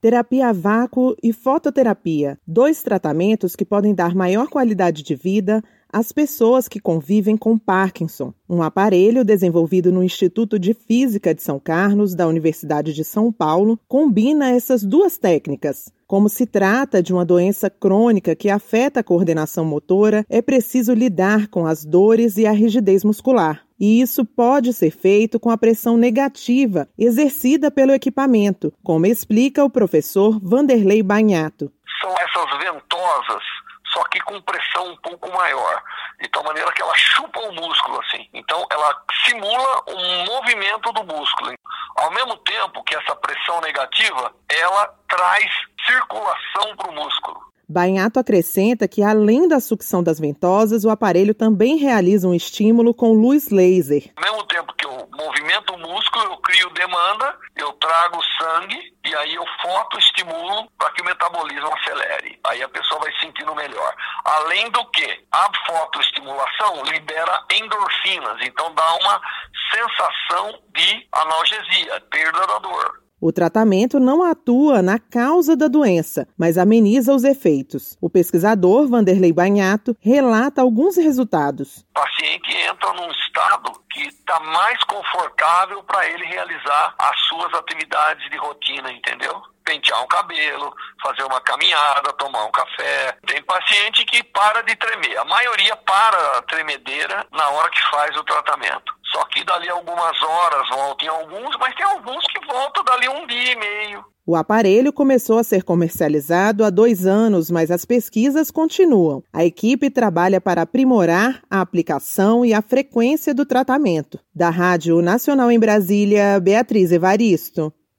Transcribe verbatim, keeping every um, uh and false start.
terapia a vácuo e fototerapia, dois tratamentos que podem dar maior qualidade de vida às pessoas que convivem com Parkinson. Um aparelho desenvolvido no Instituto de Física de São Carlos, da Universidade de São Paulo, combina essas duas técnicas. Como se trata de uma doença crônica que afeta a coordenação motora, é preciso lidar com as dores e a rigidez muscular. E isso pode ser feito com a pressão negativa exercida pelo equipamento, como explica o professor Vanderlei Bagnatto. São essas ventosas, só que com pressão um pouco maior, de tal maneira que ela chupa o músculo assim. Então ela simula um movimento do músculo. Ao mesmo tempo que essa pressão negativa, ela traz circulação para o músculo. Bagnatto acrescenta que, além da sucção das ventosas, o aparelho também realiza um estímulo com luz laser. Ao mesmo tempo que eu movimento o músculo, eu crio demanda, eu trago sangue e aí eu fotoestimulo para que o metabolismo acelere. Aí a pessoa vai se sentindo melhor. Além do que, a fotoestimulação libera endorfinas, então dá uma sensação de analgesia, perda da dor. O tratamento não atua na causa da doença, mas ameniza os efeitos. O pesquisador Vanderlei Bagnatto relata alguns resultados. O paciente entra num estado que está mais confortável para ele realizar as suas atividades de rotina, entendeu? Pentear um cabelo, fazer uma caminhada, tomar um café. Tem paciente que para de tremer. A maioria para a tremedeira na hora que faz o tratamento. Só que dali algumas horas voltam em alguns, mas tem alguns que voltam dali um dia e meio. O aparelho começou a ser comercializado há dois anos, mas as pesquisas continuam. A equipe trabalha para aprimorar a aplicação e a frequência do tratamento. Da Rádio Nacional em Brasília, Beatriz Evaristo.